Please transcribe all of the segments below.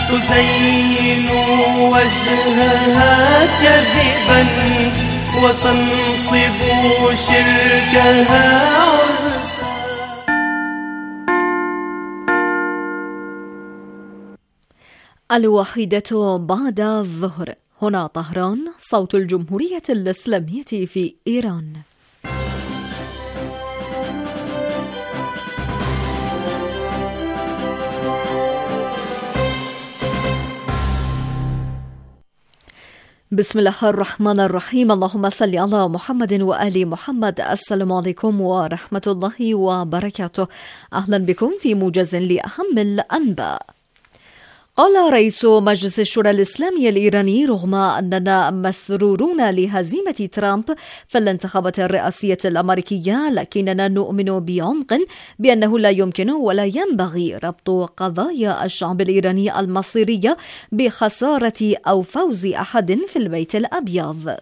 تزين وجهها كذبا وتنصب شركها عرسا. الواحدة بعد الظهر. هنا طهران، صوت الجمهورية الإسلامية في إيران. بسم الله الرحمن الرحيم. اللهم صل على محمد وآل محمد. السلام عليكم ورحمة الله وبركاته. أهلا بكم في موجز لأهم الأنباء. قال رئيس مجلس الشورى الإسلامي الإيراني: رغم أننا مسرورون لهزيمة ترامب في الانتخابات الرئاسية الأمريكية، لكننا نؤمن بعمق بأنه لا يمكن ولا ينبغي ربط قضايا الشعب الإيراني المصيرية بخسارة أو فوز أحد في البيت الأبيض.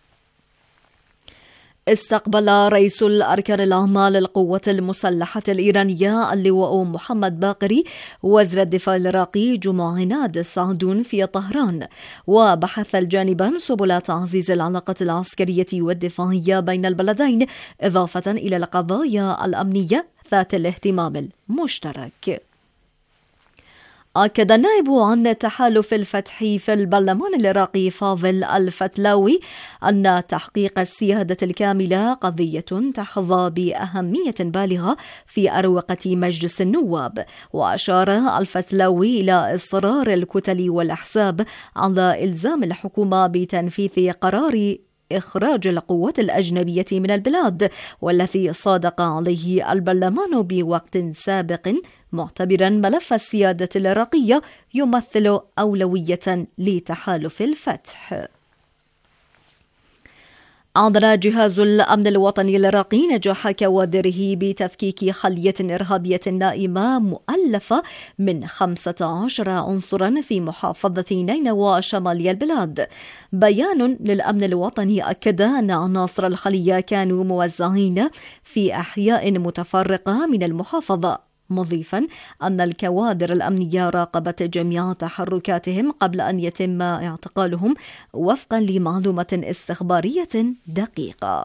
استقبل رئيس الأركان العامة للقوات المسلحة الإيرانية اللواء محمد باقري وزير الدفاع العراقي جمعة عناد السعدون في طهران، وبحث الجانبان سبل تعزيز العلاقة العسكرية والدفاعية بين البلدين، إضافة إلى القضايا الأمنية ذات الاهتمام المشترك. أكد النائب عن تحالف الفتح في البرلمان العراقي فاضل الفتلاوي أن تحقيق السيادة الكاملة قضية تحظى بأهمية بالغة في أروقة مجلس النواب، وأشار الفتلاوي إلى إصرار الكتل والأحزاب على إلزام الحكومة بتنفيذ قرار إخراج القوات الأجنبية من البلاد، والذي صادق عليه البرلمان بوقت سابق، معتبرا ملف السيادة العراقية يمثل أولوية لتحالف الفتح. أعلن جهاز الأمن الوطني العراقي نجاح كوادره بتفكيك خلية إرهابية نائمة مؤلفة من 15 عنصرا في محافظة نينوى شمالي البلاد. بيان للأمن الوطني أكد أن عناصر الخلية كانوا موزعين في أحياء متفرقة من المحافظة، مضيفا أن الكوادر الأمنية راقبت جميع تحركاتهم قبل أن يتم اعتقالهم وفقا لمعلومة استخبارية دقيقة.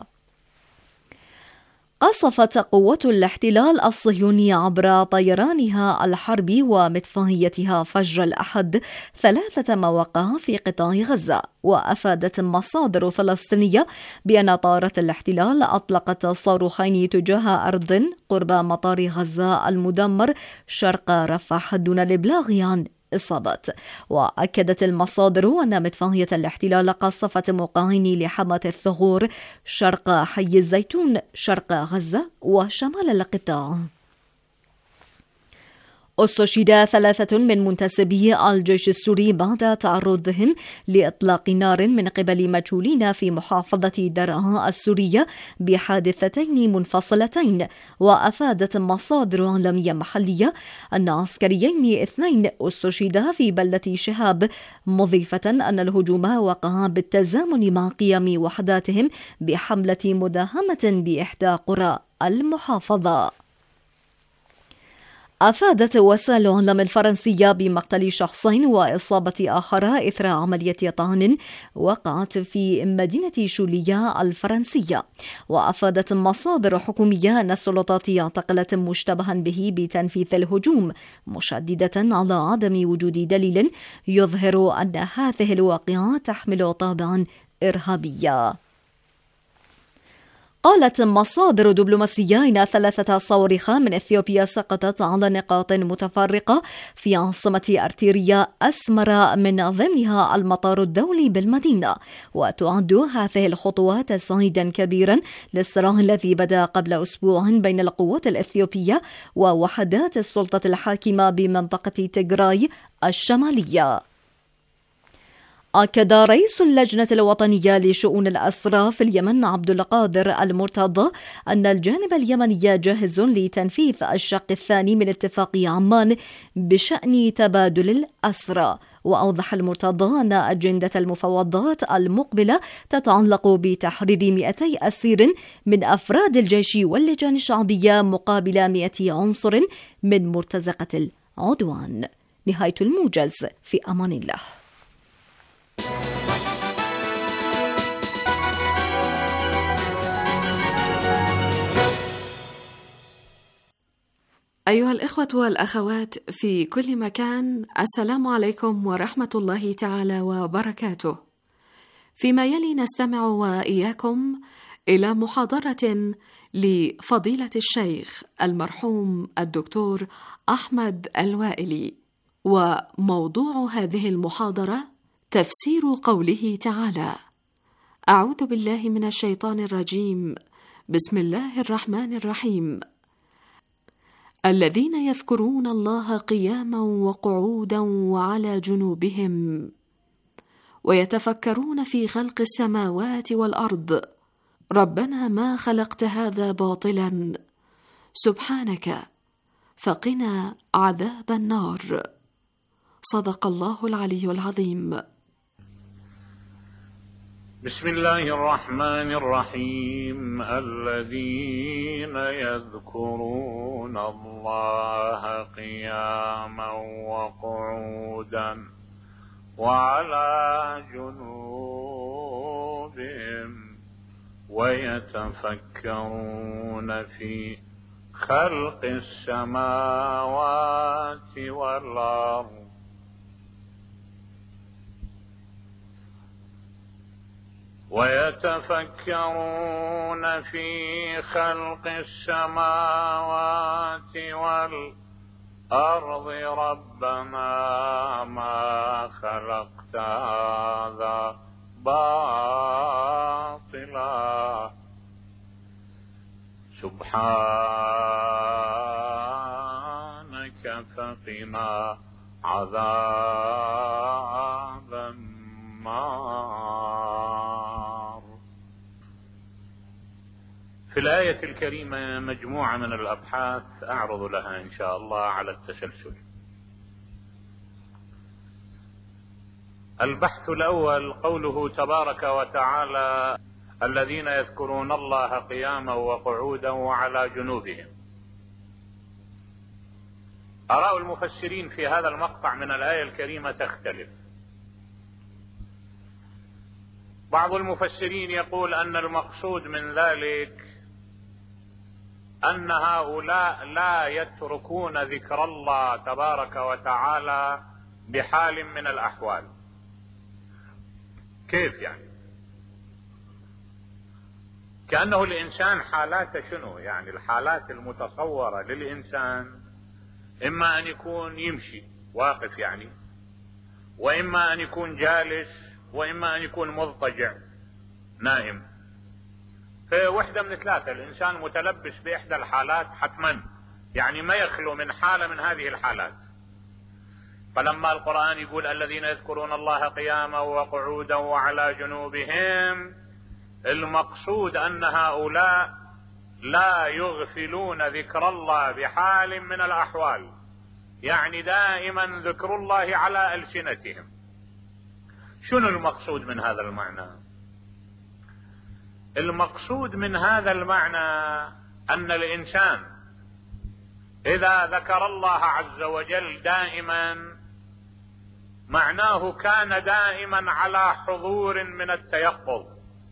قصفت قوة الاحتلال الصهيوني عبر طيرانها الحربي ومدفعيتها فجر الأحد 3 مواقع في قطاع غزة، وأفادت مصادر فلسطينية بأن طائرات الاحتلال أطلقت صاروخين تجاه أرض قرب مطار غزة المدمر شرق رفح دون الإبلاغ عن إصابات. وأكدت المصادر أن مدفعية الاحتلال قصفت موقعين لحماة الثغور شرق حي الزيتون شرق غزة وشمال القطاع. استشهد 3 من منتسبي الجيش السوري بعد تعرضهم لإطلاق نار من قبل مجهولين في محافظة درعا السورية بحادثتين منفصلتين. وأفادت مصادر عالمية محلية أن عسكريين 2 استشهدا في بلدة شهاب، مضيفة أن الهجوم وقع بالتزامن مع قيام وحداتهم بحملة مداهمة بإحدى قرى المحافظة. أفادت وسائل الإعلام الفرنسية بمقتل شخصين وإصابة آخر إثر عملية طعن وقعت في مدينة شولية الفرنسية. وأفادت مصادر حكومية أن السلطات اعتقلت مشتبها به بتنفيذ الهجوم، مشددة على عدم وجود دليل يظهر أن هذه الواقعة تحمل طابعا إرهابيا. قالت مصادر دبلوماسية إن 3 صواريخ من إثيوبيا سقطت على نقاط متفرقة في عاصمة أرتريا أسمر، من ضمنها المطار الدولي بالمدينة. وتعد هذه الخطوات تصعيدا كبيرا للصراع الذي بدأ قبل أسبوع بين القوات الإثيوبية ووحدات السلطة الحاكمة بمنطقة تيغراي الشمالية. أكد رئيس اللجنة الوطنية لشؤون الأسرى في اليمن عبد القادر المرتضى أن الجانب اليمني جاهز لتنفيذ الشق الثاني من اتفاق عمان بشأن تبادل الأسرى. وأوضح المرتضى أن أجندة المفاوضات المقبلة تتعلق بتحرير 200 أسير من أفراد الجيش واللجان الشعبية مقابل 100 عنصر من مرتزقة العدوان. نهاية الموجز. في أمان الله. أيها الإخوة والأخوات في كل مكان، السلام عليكم ورحمة الله تعالى وبركاته. فيما يلي نستمع وإياكم إلى محاضرة لفضيلة الشيخ المرحوم الدكتور أحمد الوائلي، وموضوع هذه المحاضرة تفسير قوله تعالى: أعوذ بالله من الشيطان الرجيم، بسم الله الرحمن الرحيم. الذين يذكرون الله قياما وقعودا وعلى جنوبهم ويتفكرون في خلق السماوات والأرض ربنا ما خلقت هذا باطلا سبحانك فقنا عذاب النار. صدق الله العلي العظيم. بسم الله الرحمن الرحيم. الذين يذكرون الله قياما وقعودا وعلى جنوبهم ويتفكرون في خلق السماوات والأرض ويتفكرون في خلق السماوات والأرض ربنا ما خلقت هذا باطلا سبحانك فقنا عذاب النار. في الآية الكريمة مجموعة من الأبحاث أعرض لها إن شاء الله على التسلسل. البحث الأول قوله تبارك وتعالى: الذين يذكرون الله قياما وقعودا وعلى جنوبهم. آراء المفسرين في هذا المقطع من الآية الكريمة تختلف. بعض المفسرين يقول أن المقصود من ذلك أن هؤلاء لا يتركون ذكر الله تبارك وتعالى بحال من الأحوال. كيف يعني؟ كأنه الإنسان حالاته شنو؟ يعني الحالات المتصورة للإنسان إما أن يكون يمشي واقف يعني، وإما أن يكون جالس، وإما أن يكون مضطجع نائم. في وحدة من ثلاثة، الإنسان متلبس بإحدى الحالات حتما، يعني ما يخلو من حالة من هذه الحالات. فلما القرآن يقول الذين يذكرون الله قياما وقعودا وعلى جنوبهم، المقصود أن هؤلاء لا يغفلون ذكر الله بحال من الأحوال، يعني دائما ذكر الله على ألسنتهم. شنو المقصود من هذا المعنى؟ المقصود من هذا المعنى أن الإنسان إذا ذكر الله عز وجل دائما، معناه كان دائما على حضور من التيقظ،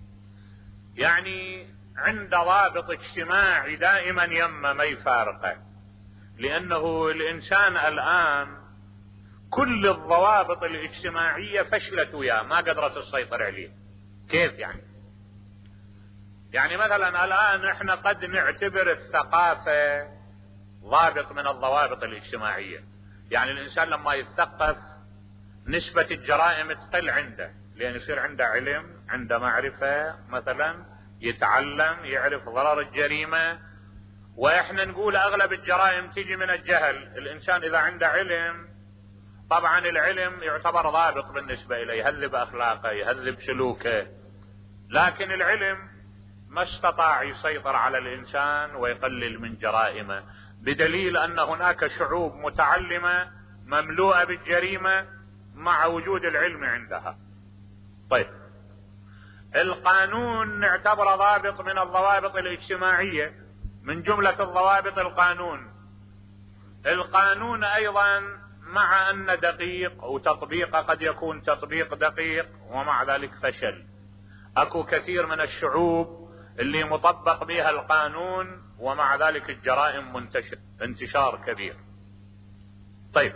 يعني عند ضابط اجتماعي دائما يما ما يفارقه. لأنه الإنسان الآن كل الضوابط الاجتماعية فشلت وياه، ما قدرت تسيطر عليه. كيف يعني؟ يعني مثلا الآن احنا قد نعتبر الثقافة ضابط من الضوابط الاجتماعية. يعني الإنسان لما يتثقف نسبة الجرائم تقل عنده، لأن يصير عنده علم، عنده معرفة، مثلا يتعلم، يعرف ضرر الجريمة. وإحنا نقول أغلب الجرائم تيجي من الجهل. الإنسان إذا عنده علم، طبعا العلم يعتبر ضابط بالنسبة إليه، يهذب أخلاقه، يهذب سلوكه. لكن العلم ما استطاع يسيطر على الإنسان ويقلل من جرائمه، بدليل أن هناك شعوب متعلمة مملوءة بالجريمة مع وجود العلم عندها. طيب، القانون نعتبره ضابط من الضوابط الاجتماعية، من جملة الضوابط القانون. القانون أيضا مع أن دقيق وتطبيقه قد يكون تطبيق دقيق ومع ذلك فشل. أكو كثير من الشعوب اللي مطبق بها القانون ومع ذلك الجرائم منتشر انتشار كبير. طيب،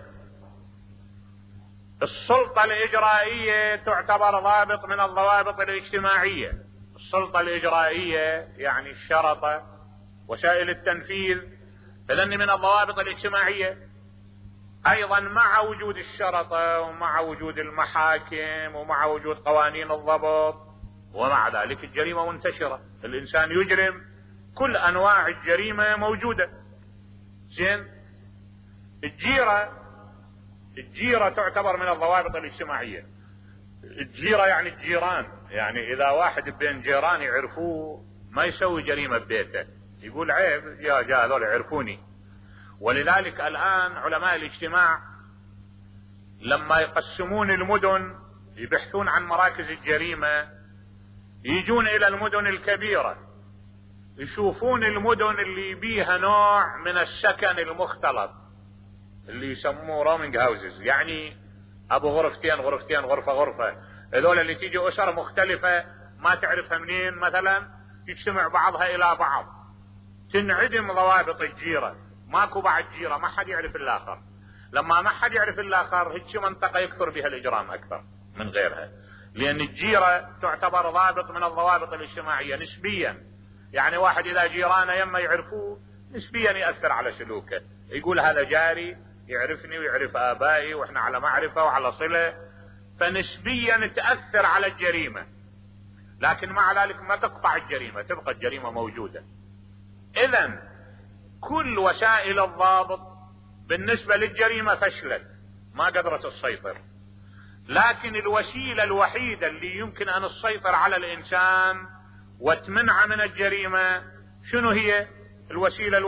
السلطة الإجرائية تعتبر ضابط من الضوابط الاجتماعية. السلطة الإجرائية يعني الشرطة، وسائل التنفيذ، إذن من الضوابط الاجتماعية. أيضا مع وجود الشرطة ومع وجود المحاكم ومع وجود قوانين الضبط، ومع ذلك الجريمة منتشرة، الإنسان يجرم، كل أنواع الجريمة موجودة. زين، الجيرة تعتبر من الضوابط الاجتماعية. الجيرة يعني الجيران، يعني إذا واحد بين جيران يعرفوه ما يسوي جريمة ببيته، يقول عيب جاء هذول يعرفوني. ولذلك الآن علماء الاجتماع لما يقسمون المدن يبحثون عن مراكز الجريمة، يجون إلى المدن الكبيرة، يشوفون المدن اللي بيها نوع من السكن المختلط اللي يسموه رومينج هاوزز، يعني ابو غرفتين غرفة، هذول اللي تيجي اسر مختلفة ما تعرفها منين مثلا، يجتمع بعضها الى بعض، تنعدم ضوابط الجيرة، ماكو بعد جيرة، ما حد يعرف الاخر. لما ما حد يعرف الاخر هيك منطقة يكثر بها الاجرام اكثر من غيرها، لان الجيرة تعتبر ضابط من الضوابط الاجتماعية نسبيا. يعني واحد اذا جيرانه يما يعرفوه نسبيا يأثر على سلوكه، يقول هذا جاري يعرفني ويعرف آبائي واحنا على معرفة وعلى صلة، فنسبيا تأثر على الجريمة، لكن مع ذلك ما تقطع الجريمة، تبقى الجريمة موجودة. إذن كل وسائل الضابط بالنسبة للجريمة فشلت، ما قدرت تسيطر. لكن الوسيلة الوحيدة اللي يمكن أن تسيطر على الإنسان وتمنع من الجريمة شنو هي؟ الوسيلة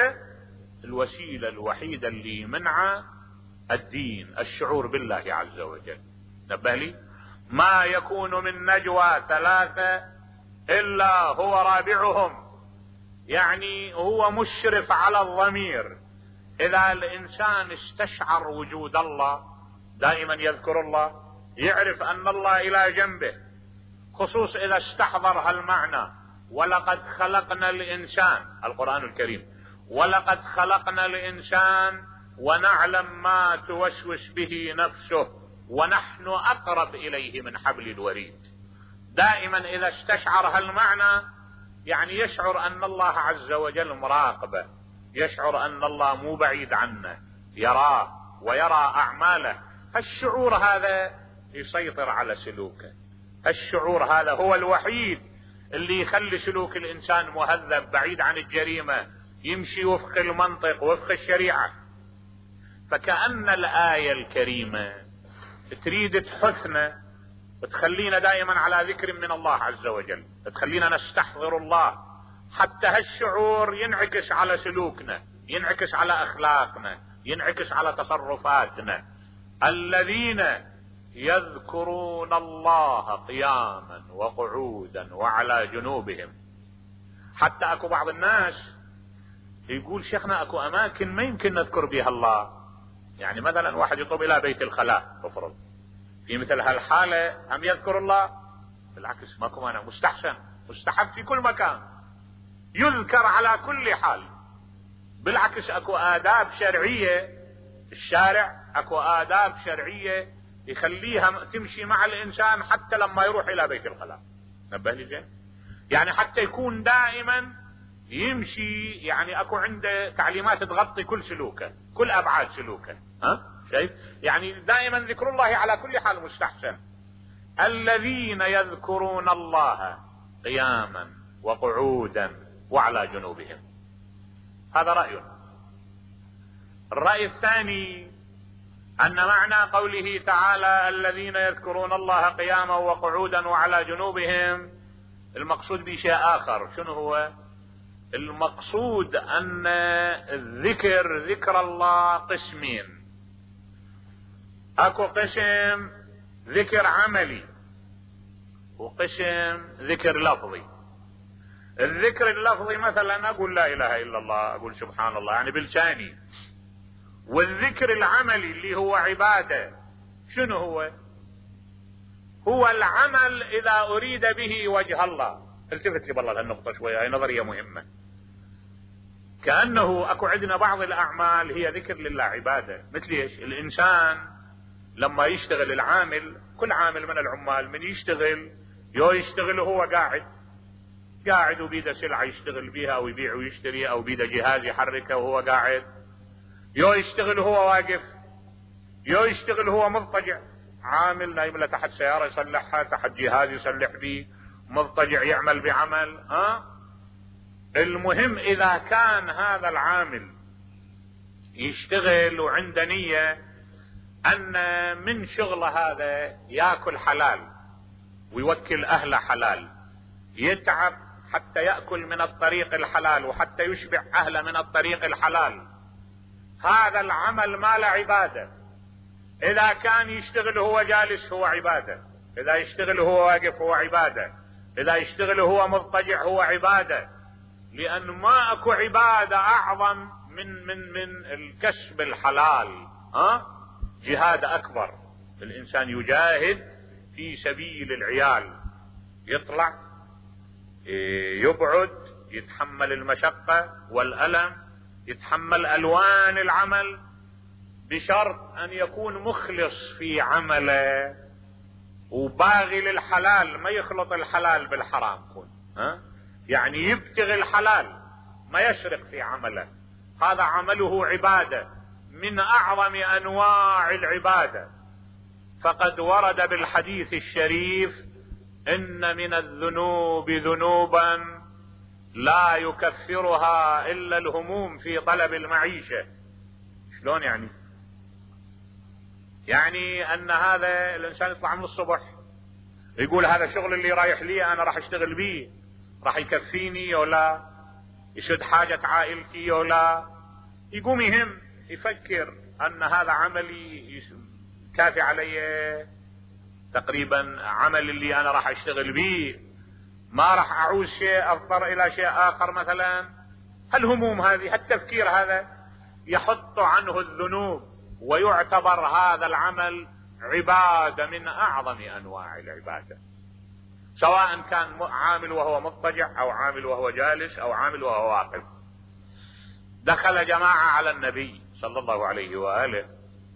الوحيدة اللي يمنع الدين، الشعور بالله عز وجل. نبه لي، ما يكون من نجوى ثلاثة إلا هو رابعهم، يعني هو مشرف على الضمير. إذا الإنسان استشعر وجود الله دائما يذكر الله، يعرف أن الله إلى جنبه، خصوص إذا استحضر هالمعنى، ولقد خلقنا الإنسان، القرآن الكريم، ولقد خلقنا الإنسان ونعلم ما توسوس به نفسه ونحن أقرب إليه من حبل الوريد. دائما إذا استشعر هالمعنى يعني يشعر أن الله عز وجل مراقبه، يشعر أن الله مو بعيد عنه، يراه ويرى أعماله. الشعور هذا يسيطر على سلوكه، الشعور هذا هو الوحيد اللي يخلي سلوك الإنسان مهذب بعيد عن الجريمة، يمشي وفق المنطق وفق الشريعة. فكأن الآية الكريمة تريد تحثنا وتخلينا دائما على ذكر من الله عز وجل، تخلينا نستحضر الله، حتى هالشعور ينعكس على سلوكنا، ينعكس على أخلاقنا، ينعكس على تصرفاتنا. الذين يذكرون الله قياما وقعودا وعلى جنوبهم. حتى اكو بعض الناس يقول شيخنا اكو اماكن ما يمكن نذكر بها الله، يعني مثلا واحد يطلب الى بيت الخلاء مفروض، في مثل هالحالة هم يذكر الله؟ بالعكس ماكو مانع، مستحسن، مستحب في كل مكان، يذكر على كل حال. بالعكس اكو آداب شرعية، الشارع اكو آداب شرعية يخليها تمشي مع الإنسان حتى لما يروح إلى بيت الخلاء. نبه لي زين، يعني حتى يكون دائما يمشي، يعني اكو عنده تعليمات تغطي كل سلوكه، كل أبعاد سلوكه. شايف؟ يعني دائما ذكر الله على كل حال مستحسن. الذين يذكرون الله قياما وقعودا وعلى جنوبهم. هذا رأي. الرأي الثاني أن معنى قوله تعالى الذين يذكرون الله قياما وقعودا وعلى جنوبهم المقصود بشيء آخر. شنو هو المقصود؟ أن ذكر الله قسمين، أكو قسم ذكر عملي وقسم ذكر لفظي. الذكر اللفظي مثلا أقول لا إله إلا الله، أقول سبحان الله يعني بلساني، والذكر العملي اللي هو عبادة شنو هو؟ هو العمل إذا أريد به وجه الله. التفت لي بالله لهالنقطة شوية، هاي نظرية مهمة. كأنه أكو عندنا بعض الأعمال هي ذكر لله عبادة. مثل إيش؟ الإنسان لما يشتغل العامل، كل عامل من العمال من يشتغل وهو قاعد وبيده سلعة يشتغل بيها أو يبيع ويشتري، أو بيده جهاز يحركه وهو قاعد، يشتغل وهو واقف، يشتغل وهو مضطجع. عامل نايم له تحت سيارة يصلحها، تحت جهاز يصلح به، مضطجع يعمل بعمل. المهم إذا كان هذا العامل يشتغل وعنده نية أن من شغله هذا يأكل حلال ويوكل أهله حلال، يتعب حتى يأكل من الطريق الحلال وحتى يشبع أهله من الطريق الحلال، هذا العمل ما له عبادة. إذا كان يشتغل هو جالس هو عبادة، إذا يشتغل هو واقف هو عبادة، إذا يشتغل هو مضطجع هو عبادة، لأن ما أكو عبادة أعظم من الكسب الحلال. جهاد أكبر. الإنسان يجاهد في سبيل العيال، يطلع يبعد، يتحمل المشقة والألم، يتحمل ألوان العمل، بشرط أن يكون مخلص في عمله وباغي للحلال، ما يخلط الحلال بالحرام. يعني يبتغي الحلال، ما يشرق في عمله. هذا عمله عبادة من أعظم أنواع العبادة. فقد ورد بالحديث الشريف: إن من الذنوب ذنوبا لا يكفرها إلا الهموم في طلب المعيشة. شلون يعني؟ يعني أن هذا الإنسان يطلع من الصبح يقول هذا الشغل اللي رايح لي أنا راح أشتغل بيه، راح يكفيني ولا يسد حاجة عائلتي ولا، يقوم يفكر أن هذا عملي كافي علي تقريبا، عمل اللي أنا راح أشتغل بيه ما راح أعوز شيء، أضطر إلى شيء آخر مثلا. هالهموم هذه، هالتفكير هذا يحط عنه الذنوب، ويعتبر هذا العمل عبادة من أعظم أنواع العبادة، سواء كان عامل وهو مضطجع أو عامل وهو جالس أو عامل وهو واقف. دخل جماعة على النبي صلى الله عليه وآله،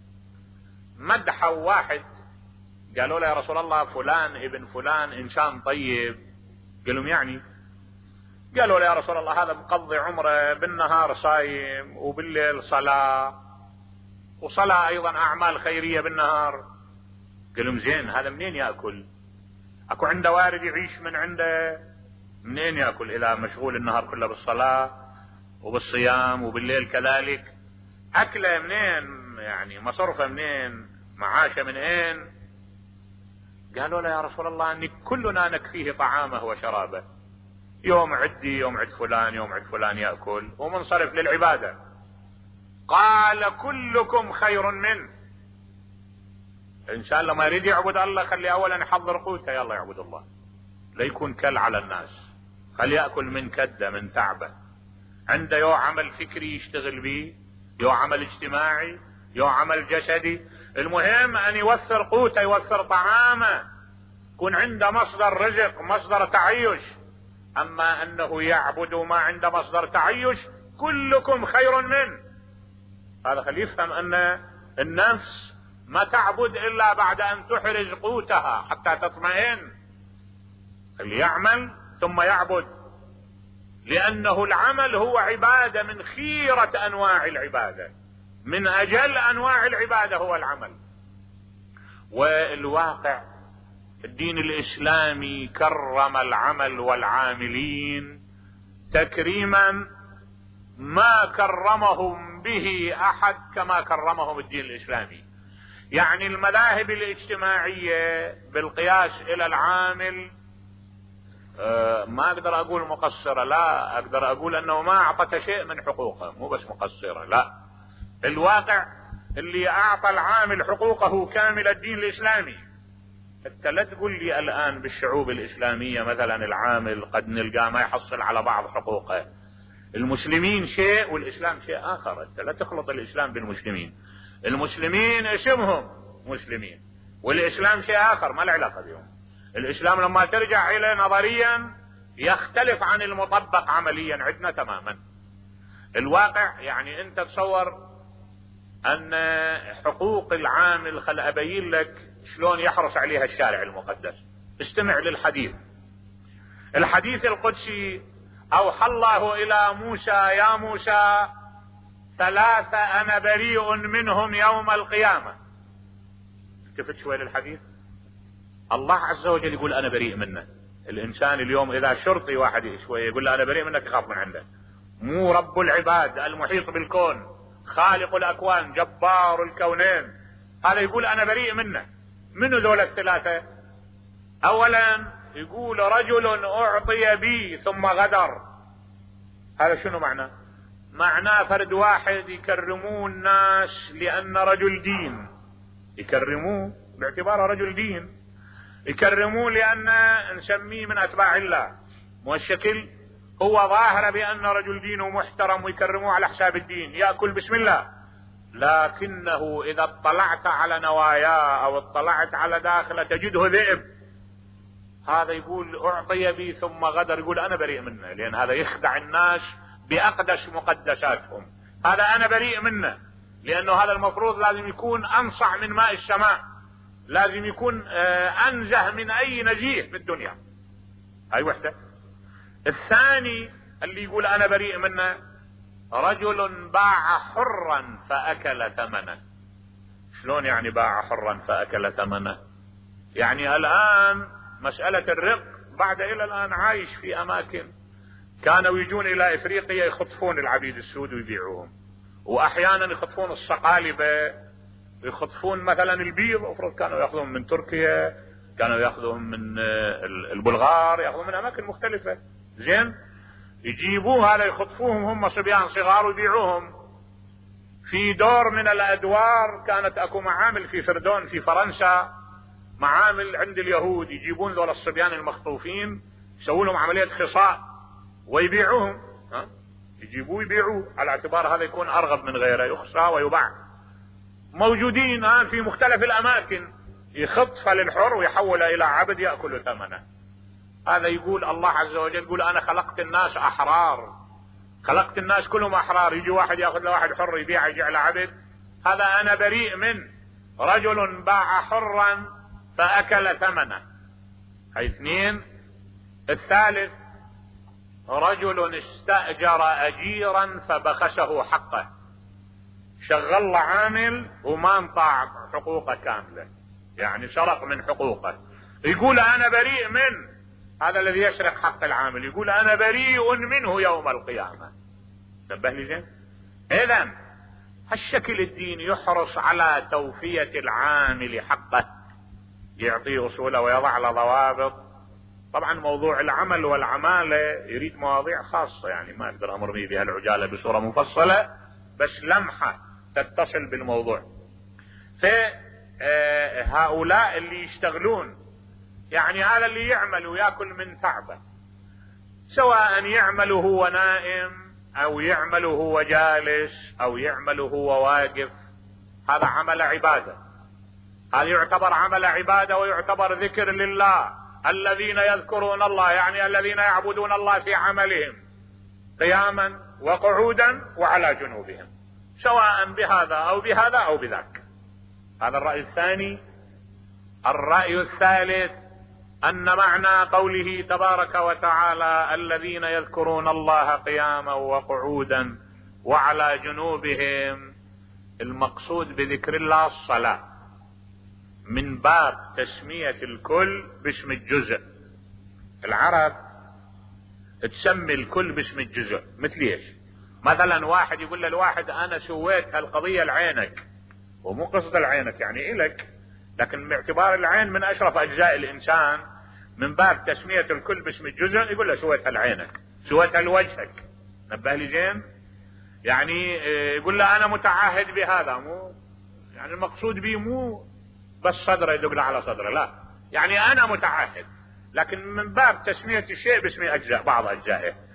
مدحوا واحد، قالوا له يا رسول الله فلان ابن فلان إنسان طيب. قالوا يعني؟ قالوا له يا رسول الله هذا مقضي عمره بالنهار صايم وبالليل صلاة، وصلاة أيضا أعمال خيرية بالنهار. قالوا زين هذا منين يأكل؟ أكو عنده وارد يعيش من عنده؟ منين يأكل إذا مشغول النهار كله بالصلاة وبالصيام وبالليل كذلك؟ أكله منين؟ يعني مصرفه منين؟ معاشه من أين؟ قالوا له يا رسول الله أن كلنا نكفيه طعامه وشرابه، يوم عدي يوم عد فلان يوم عد فلان يأكل ومنصرف للعبادة. قال كلكم خير منه. الإنسان لما يريد يعبد الله خلي أولا يحضر قوته، يلا يعبد الله، لا يكون كل على الناس، خلي يأكل من كده من تعبه. عنده يو عمل فكري يشتغل به، يو عمل اجتماعي، يو عمل جسدي، المهم أن يوفر قوته يوفر طعامه، يكون عنده مصدر رزق مصدر تعيش. أما أنه يعبد وما عنده مصدر تعيش، كلكم خير منه. هذا خليه يفهم أن النفس ما تعبد إلا بعد أن تحرز قوتها حتى تطمئن. اللي يعمل ثم يعبد، لأنه العمل هو عبادة من خيرة أنواع العبادة، من أجل أنواع العبادة هو العمل. والواقع الدين الإسلامي كرم العمل والعاملين تكريما ما كرمهم به أحد كما كرمهم الدين الإسلامي. يعني المذاهب الاجتماعية بالقياس إلى العامل ما أقدر أقول مقصرة، لا، أقدر أقول أنه ما أعطت شيء من حقوقه، مو بس مقصرة، لا، الواقع اللي أعطى العامل حقوقه كامل الدين الإسلامي. حتى لا تقول لي الآن بالشعوب الإسلامية مثلا العامل قد نلقاه ما يحصل على بعض حقوقه، المسلمين شيء والإسلام شيء آخر. أنت لا تخلط الإسلام بالمسلمين. المسلمين اسمهم مسلمين، والإسلام شيء آخر ما له علاقة بهم. الإسلام لما ترجع إلى نظريا يختلف عن المطبق عمليا عندنا تماما. الواقع يعني أنت تصور أن حقوق العامل، خل أبين لك شلون يحرص عليها الشارع المقدس. استمع للحديث. الحديث القدسي: أوحى الله إلى موسى يا موسى 3 أنا بريء منهم يوم القيامة. التفت شوي للحديث. الله عز وجل يقول أنا بريء منه. الإنسان اليوم إذا شرطي واحد شوي يقول له أنا بريء منك يخاف من عنده. مو رب العباد المحيط بالكون خالق الأكوان جبار الكونين هذا يقول أنا بريء منه. منو ذول ال3؟ أولا يقول رجل أعطي بي ثم غدر. هذا شنو معناه؟ معناه فرد واحد يكرموه الناس لأن رجل دين، يكرموه باعتباره رجل دين، يكرموه لأن نسميه من أتباع الله، مو الشكل هو ظاهر بأن رجل دين محترم ويكرموه على حساب الدين، يأكل بسم الله. لكنه إذا اطلعت على نواياه أو اطلعت على داخله تجده ذئب. هذا يقول أعطي بي ثم غدر، يقول أنا بريء منه، لأن هذا يخدع الناس بأقدس مقدساتهم. هذا أنا بريء منه، لأنه هذا المفروض لازم يكون أنصع من ماء السماء، لازم يكون أنزه من أي نزيه في الدنيا. هاي وحدة. الثاني اللي يقول أنا بريء منه رجل باع حرا فأكل ثمنه. شلون يعني باع حرا فأكل ثمنه؟ يعني الآن مسألة الرق بعد إلى الآن عايش في أماكن كانوا يجون إلى إفريقيا يخطفون العبيد السود ويبيعوهم، وأحيانا يخطفون الصقالبة، يخطفون مثلا البيض، أفرض كانوا يأخذون من تركيا، كانوا يأخذون من البلغار، يأخذون من أماكن مختلفة. زين، يجيبوه هذا يخطفوهم هم صبيان صغار ويبيعوهم. في دور من الأدوار كانت أكو معامل في فردون في فرنسا، معامل عند اليهود، يجيبون ذول الصبيان المخطوفين يسوون لهم عملية خصاء ويبيعوهم. يجيبوه يبيعوه على اعتبار هذا يكون أرغب من غيره، يخصى ويباع. موجودين الآن في مختلف الأماكن، يخطف للحر ويحول إلى عبد يأكل ثمنه. هذا يقول الله عز وجل يقول أنا خلقت الناس أحرار، خلقت الناس كلهم أحرار. يجي واحد يأخذ لواحد حر يبيع يجعل عبد، هذا أنا بريء من رجل باع حرا فأكل ثمنه. هاي اثنين. الثالث رجل استأجر أجيرا فبخسه حقه، شغل عامل وما انطاع حقوقه كاملة، يعني سرق من حقوقه. يقول أنا بريء من هذا الذي يسرق حق العامل، يقول أنا بريء منه يوم القيامة. نبه لي زين. إذن هالشكل الدين يحرص على توفية العامل حقه، يعطيه أصوله ويضع له ضوابط. طبعا موضوع العمل والعمالة يريد مواضيع خاصة، يعني ما أقدر أمر بها العجالة بصورة مفصلة، بس لمحة تتصل بالموضوع. فهؤلاء اللي يشتغلون، يعني هذا اللي يعمل ويأكل من تعبه، سواء يعمل هو نائم أو يعمل هو جالس أو يعمل هو واقف، هذا عمل عبادة. هذا يعتبر عمل عبادة ويعتبر ذكر لله. الذين يذكرون الله يعني الذين يعبدون الله في عملهم قياما وقعودا وعلى جنوبهم، سواء بهذا أو بهذا أو بذاك. هذا الرأي الثاني. الرأي الثالث أن معنى قوله تبارك وتعالى الذين يذكرون الله قياما وقعودا وعلى جنوبهم، المقصود بذكر الله الصلاة، من باب تسمية الكل باسم الجزء. العرب تسمي الكل باسم الجزء. مثل ايش؟ مثلا واحد يقول للواحد انا سويت هالقضية لعينك، ومو قصة العينك يعني إلك، لكن باعتبار العين من اشرف اجزاء الانسان، من باب تسمية الكل باسم الجزء يقول له سويتها لعينك، سويتها لوجهك. نبه لي زين. يعني يقول له انا متعهد بهذا، مو يعني المقصود به مو بس صدره يدق له على صدره، لا، يعني انا متعهد، لكن من باب تسمية الشيء باسم اجزاء، بعض اجزائه.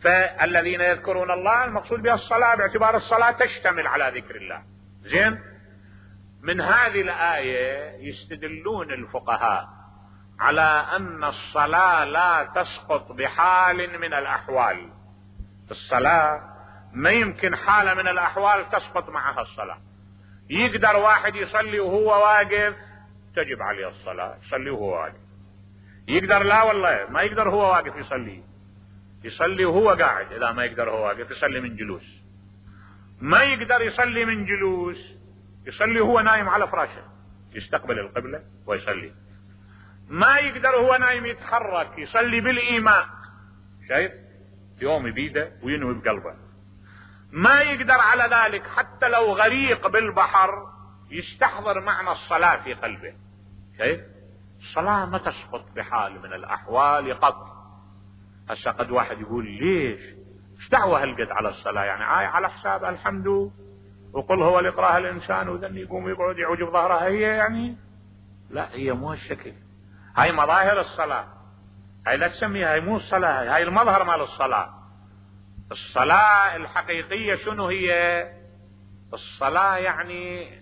فالذين يذكرون الله المقصود بها الصلاة، باعتبار الصلاة تشتمل على ذكر الله. زين، من هذه الآية يستدلون الفقهاء على أن الصلاة لا تسقط بحال من الأحوال. الصلاة ما يمكن حالة من الأحوال تسقط معها الصلاة. يقدر واحد يصلي وهو واقف تجب عليه الصلاة، يصلي وهو واقف. يقدر لا والله ما يقدر هو واقف يصلي وهو قاعد. إذا ما يقدر هو واقف يصلي من جلوس. ما يقدر يصلي من جلوس يصلي وهو نايم على فراشه، يستقبل القبلة ويصلي. ما يقدر هو نايم يتحرك، يصلي بالإيماء، شايف، يوم بيده وينوي بقلبه. ما يقدر على ذلك حتى لو غريق بالبحر يستحضر معنى الصلاة في قلبه، شايف. الصلاة ما تسقط بحال من الأحوال قط. هسه قد واحد يقول ليش ايش دعوة هالقد على الصلاة؟ يعني على حساب الحمد وقل هو لقراها الإنسان وذن يقوم يقعد يعوج بظهرها، هي يعني لا، هي مو هالشكل. هاي مظاهر الصلاة، هاي لا تسميها، هاي مو الصلاة، هاي المظهر مال الصلاة. الصلاة الحقيقية شنو هي؟ الصلاة يعني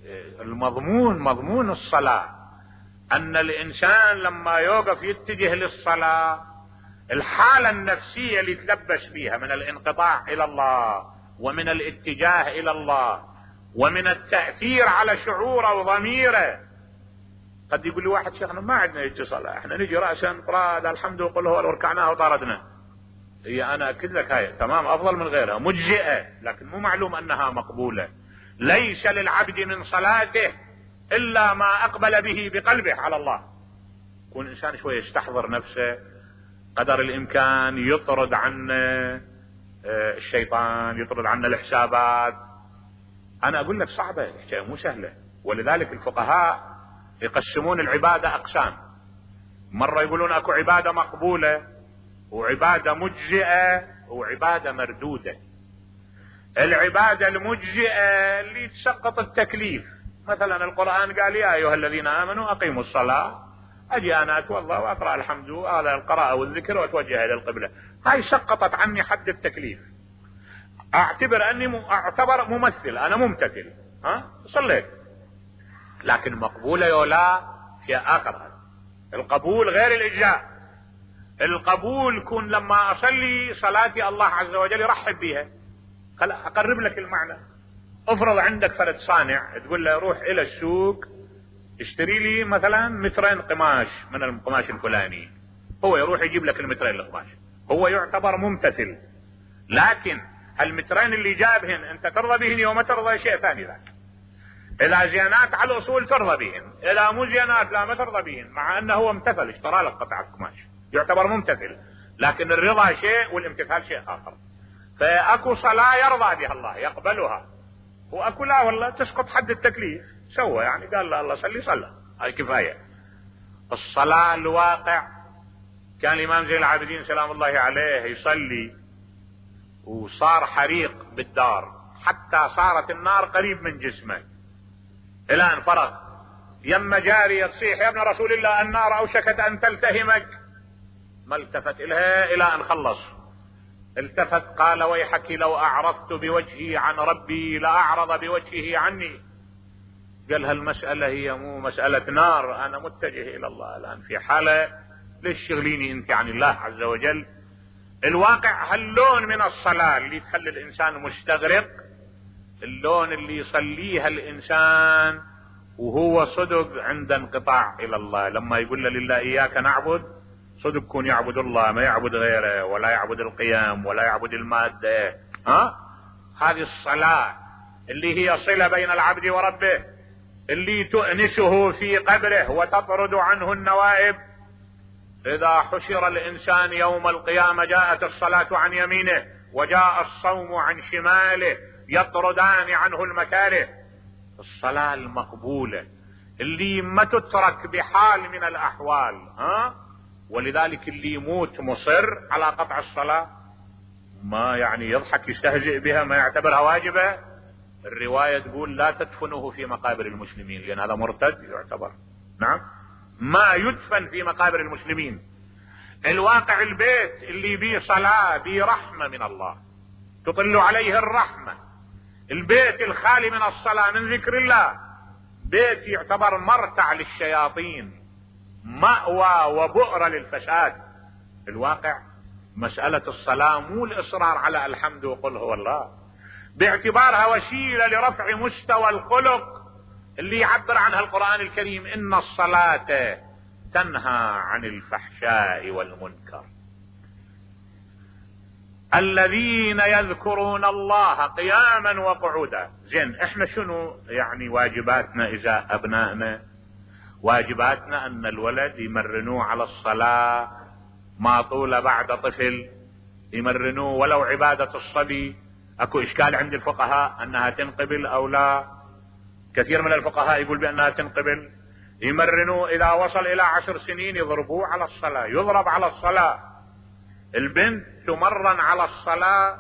مضمون الصلاة أن الإنسان لما يوقف يتجه للصلاة الحالة النفسية اللي تلبس فيها من الانقطاع إلى الله ومن الاتجاه إلى الله ومن التأثير على شعوره وضميره. قد يقول لي واحد شيخنا ما عندنا يجي صلاة، احنا نجي رأسا نقرأ الحمد وقل هو وركعناه وطردنا. هي أنا أكد لك هاي تمام أفضل من غيرها، مجزئة، لكن مو معلوم أنها مقبولة. ليس للعبد من صلاته إلا ما أقبل به بقلبه على الله. يكون إنسان شوية يستحضر نفسه قدر الإمكان، يطرد عنا الشيطان، يطرد عنا الحسابات. أنا أقول لك صعبة، الحكاية مو سهلة. ولذلك الفقهاء يقسمون العبادة أقسام. مرة يقولون أكو عبادة مقبولة وعبادة مجزئة وعبادة مردودة. العبادة المجزئة اللي تسقط التكليف، مثلا القرآن قال يا أيها الذين آمنوا أقيموا الصلاة، أجي أنا أتوضأ وأقرأ الحمد على القراءة والذكر وأتوجه إلى القبلة، هاي سقطت عني حد التكليف. أعتبر ممثل، أنا ممتثل، صليت. لكن مقبولة يولا شيء آخر. القبول غير الإجزاء. القبول يكون لما أصلي صلاتي الله عز وجل يرحب بها. أقرب لك المعنى. افرض عندك فرد صانع تقول له روح إلى السوق اشتري لي مثلا 2 قماش من القماش الفلاني، هو يروح يجيب لك 2 القماش، هو يعتبر ممتثل. لكن 2 اللي جابهن انت ترضى بهن وما ترضى شيء ثاني ذاك. اذا زينات على الاصول ترضى بهن، اذا مو زينات لا ما ترضى بهن، مع انه هو امتثل، اشترى لك قطعة قماش، يعتبر ممتثل. لكن الرضا شيء والامتثال شيء اخر. فاكو صلاة يرضى بها الله يقبلها، واكو لا والله تسقط حد التكليف، سوى يعني قال لا الله صلى، هاي كفاية. الصلاة الواقع كان الامام زين العابدين سلام الله عليه يصلي وصار حريق بالدار حتى صارت النار قريب من جسمه، الى ان فرغ. يم جارية تصيح يا ابن رسول الله النار اوشكت ان تلتهمك، ما التفت الها الى ان خلص. التفت قال ويحك لو اعرضت بوجهي عن ربي لاعرض بوجهه عني. قال هالمسألة هي مو مسألة نار، انا متجه الى الله الان في حالة، ليش شغليني انت عن الله عز وجل. الواقع هاللون من الصلاة اللي تخلي الانسان مستغرق، اللون اللي يصليها الانسان وهو صدق عند انقطاع الى الله. لما يقول لله اياك نعبد، صدق كون يعبد الله، ما يعبد غيره، ولا يعبد القيام ولا يعبد المادة. هذه الصلاة اللي هي صلة بين العبد وربه، اللي تؤنسه في قبره وتطرد عنه النوائب. إذا حشر الإنسان يوم القيامة جاءت الصلاة عن يمينه وجاء الصوم عن شماله يطردان عنه المكاره. الصلاة المقبولة اللي ما تترك بحال من الأحوال. ولذلك اللي يموت مصر على قطع الصلاة ما يعني يضحك يستهزئ بها، ما يعتبرها واجبة. الرواية تقول لا تدفنوه في مقابر المسلمين، لأن هذا مرتد يعتبر. نعم، ما يدفن في مقابر المسلمين. الواقع البيت اللي بيه صلاة بيه رحمة من الله تطل عليه الرحمة. البيت الخالي من الصلاة من ذكر الله بيت يعتبر مرتع للشياطين، مأوى وبؤرة للفساد. الواقع مسألة الصلاة مو الإصرار على الحمد وقل هو الله، باعتبارها وسيلة لرفع مستوى الخلق اللي يعبر عنها القرآن الكريم: إن الصلاة تنهى عن الفحشاء والمنكر. الذين يذكرون الله قياما وقعودا. زين، احنا شنو يعني واجباتنا إذا أبنائنا؟ واجباتنا أن الولد يمرنوه على الصلاة ما طول بعد طفل، يمرنوه ولو عبادة الصبي. اكو اشكال عند الفقهاء انها تنقبل او لا، كثير من الفقهاء يقول بانها تنقبل. يمرنوه اذا وصل الى 10 سنين يضربوه على الصلاة، يضرب على الصلاة. البنت تمرن على الصلاة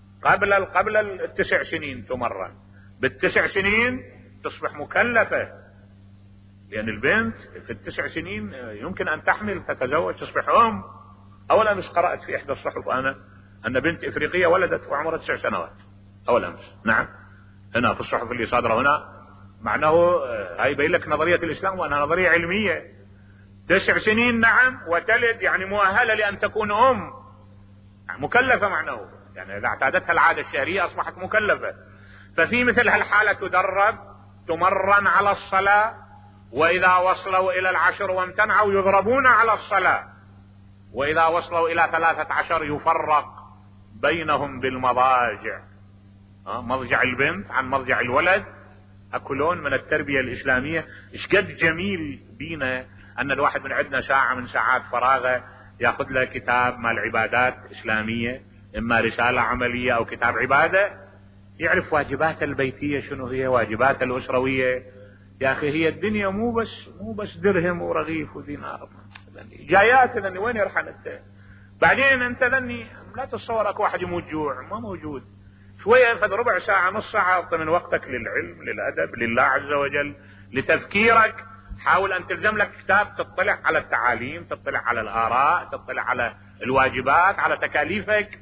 قبل 9 سنين، تمرن بال9 سنين تصبح مكلفة، لان البنت في 9 سنين يمكن ان تحمل تتزوج تصبح ام. اول امس قرأت في احدى الصحف انا ان بنت افريقية ولدت وعمرها 9 سنوات اول امس. نعم، هنا في الصحف اللي صادرة هنا. معناه هاي يبين لك نظرية الاسلام وانها نظرية علمية. 9 سنين نعم، وتلد يعني مؤهلة لان تكون ام، مكلفة. معناه يعني اذا اعتادتها العادة الشهرية اصبحت مكلفة. ففي مثل هالحالة تدرب، تمرن على الصلاة، واذا وصلوا الى 10 وامتنعوا يضربون على الصلاة، واذا وصلوا الى 13 يفرق بينهم بالمضاجع. مضجع البنت عن مضجع الولد. اكلون من التربية الاسلامية. اشقد جميل بينا ان الواحد من عندنا ساعة من ساعات فراغه ياخذ له كتاب مال عبادات اسلامية، اما رسالة عملية او كتاب عبادة، يعرف واجبات البيتية شنو هي، واجبات الاسروية. يا اخي هي الدنيا مو بس درهم ورغيف ودينار. جايات ذني وين يرحل انت؟ بعدين انت ذني لا تتصور اكو واحد يموت جوع، ما موجود. شوية فد ربع ساعة نص ساعة من وقتك للعلم، للادب، لله عز وجل، لتفكيرك. حاول ان تلزم لك كتاب تطلع على التعاليم، تطلع على الاراء، تطلع على الواجبات، على تكاليفك.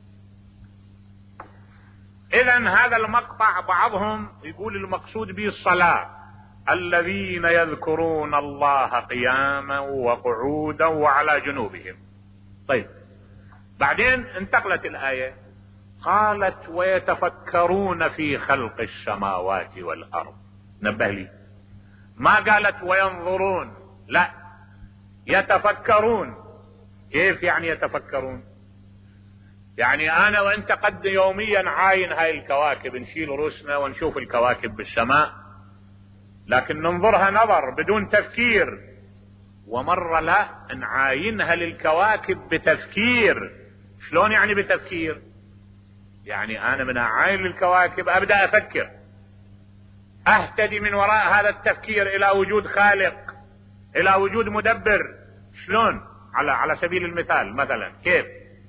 اذا هذا المقطع بعضهم يقول المقصود به الصلاة. الذين يذكرون الله قياما وقعودا وعلى جنوبهم. طيب، بعدين انتقلت الآية قالت ويتفكرون في خلق السماوات والأرض. نبه لي، ما قالت وينظرون، لا، يتفكرون. كيف يعني يتفكرون؟ يعني انا وانت قد يوميا عاين هاي الكواكب، نشيل رؤوسنا ونشوف الكواكب بالسماء، لكن ننظرها نظر بدون تفكير. ومرة لا، نعاينها للكواكب بتفكير. شلون يعني بتفكير؟ يعني انا من اعاين للكواكب ابدأ افكر، اهتدي من وراء هذا التفكير الى وجود خالق، الى وجود مدبر. شلون؟ على سبيل المثال مثلا كيف؟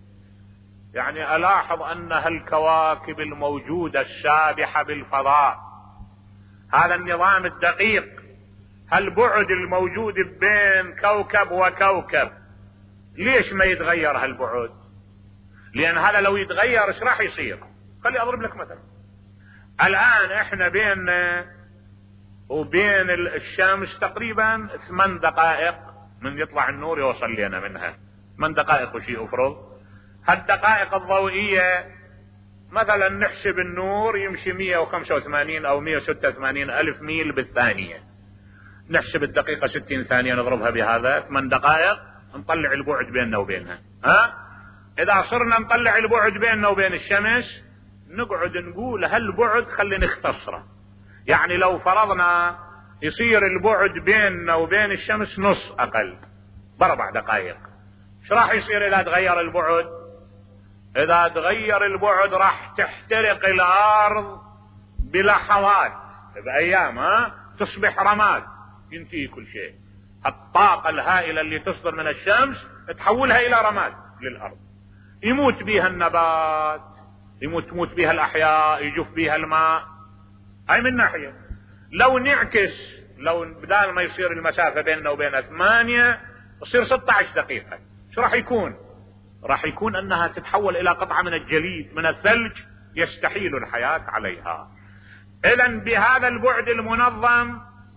يعني الاحظ ان هالكواكب الموجودة السابحة بالفضاء، هذا النظام الدقيق، هالبعد الموجود بين كوكب وكوكب، ليش ما يتغير هالبعد؟ لان هذا لو يتغير ايش راح يصير؟ خلي اضرب لك مثلا. الان احنا بيننا وبين الشمس تقريبا 8 دقائق من يطلع النور يوصل لنا منها، 8 دقائق وشيء افرض. هالدقائق الضوئية مثلا نحسب النور يمشي 185 او 186 الف ميل بالثانية، نحسب الدقيقة 60 ثانية نضربها بهذا 8 دقائق نطلع البعد بيننا وبينها. اذا صرنا نطلع البعد بيننا وبين الشمس نقعد نقول هالبعد خلي نختصره. يعني لو فرضنا يصير البعد بيننا وبين الشمس نص اقل ب4 دقائق، ايش راح يصير اذا تغير البعد؟ اذا تغير البعد راح تحترق الارض بلحظات، بايام تصبح رماد، ينتهي كل شيء. الطاقة الهائلة اللي تصدر من الشمس تحولها الى رماد للارض، يموت بها النبات، تموت بها الاحياء، يجف بها الماء. هاي من ناحية. لو نعكس، لو بدال ما يصير المسافة بيننا وبين 8 تصير 16 دقيقة، شو راح يكون؟ راح يكون أنها تتحول إلى قطعة من الجليد من الثلج يستحيل الحياة عليها. إذن بهذا البعد المنظم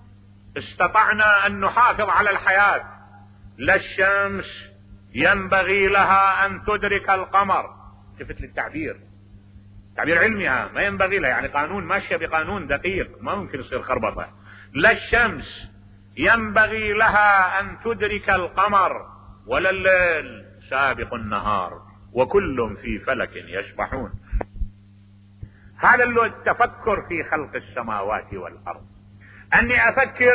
استطعنا أن نحافظ على الحياة. لا الشمس ينبغي لها أن تدرك القمر، شفت للتعبير، تعبير علمي، ما ينبغي لها، يعني قانون ماشية بقانون دقيق ما ممكن يصير خربطة. لا الشمس ينبغي لها أن تدرك القمر ولا الليل سابق النهار وكل في فلك يسبحون. هذا التفكر في خلق السماوات والأرض، أني أفكر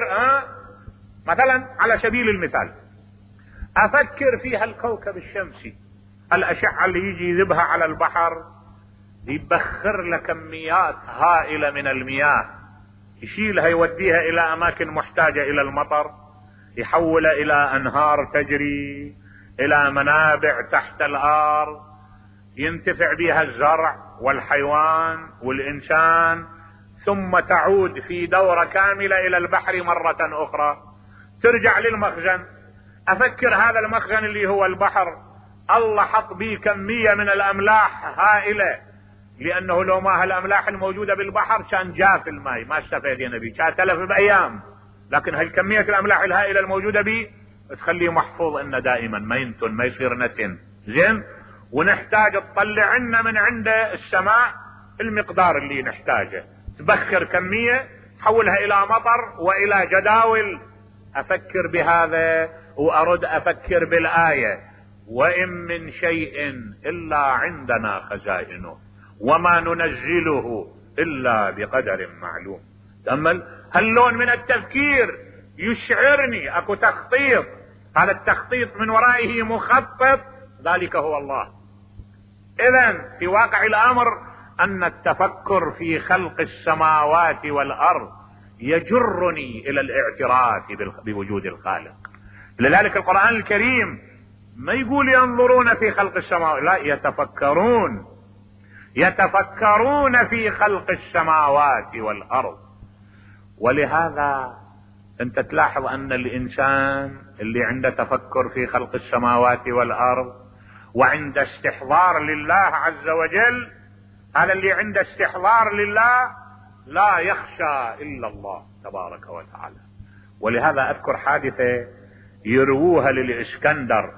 مثلا على سبيل المثال أفكر فيها الكوكب الشمسي، الأشعة اللي يجي يذبها على البحر يبخر لكميات هائلة من المياه، يشيلها يوديها إلى أماكن محتاجة إلى المطر، يحولها إلى أنهار تجري، إلى منابع تحت الأرض ينتفع بها الزرع والحيوان والإنسان، ثم تعود في دورة كاملة إلى البحر مرة أخرى ترجع للمخزن. أفكر هذا المخزن اللي هو البحر الله حط به كمية من الأملاح هائلة، لأنه لو ما هالأملاح الموجودة بالبحر كان جاف الماء ما استفيدنا به، كان تلف بأيام، لكن هالكمية الأملاح الهائلة الموجودة به تخليه محفوظ إنه دائما ما ينتن ما يصير نتن زين. ونحتاج تطلع لنا من عند السماء المقدار اللي نحتاجه، تبخر كمية حولها إلى مطر وإلى جداول. أفكر بهذا وأرد أفكر بالآية وإن من شيء إلا عندنا خزائنه وما ننزله إلا بقدر معلوم. تأمل هاللون من التفكير يشعرني أكو تخطيط، هذا التخطيط من ورائه مخطط، ذلك هو الله. إذن في واقع الأمر أن التفكر في خلق السماوات والأرض يجرني إلى الاعتراف بوجود الخالق. لذلك القرآن الكريم ما يقول ينظرون في خلق السماوات، لا، يتفكرون في خلق السماوات والأرض. ولهذا أنت تلاحظ أن الإنسان اللي عنده تفكر في خلق السماوات والأرض وعند استحضار لله عز وجل، هذا اللي عنده استحضار لله لا يخشى إلا الله تبارك وتعالى. ولهذا أذكر حادثة يرووها للإسكندر،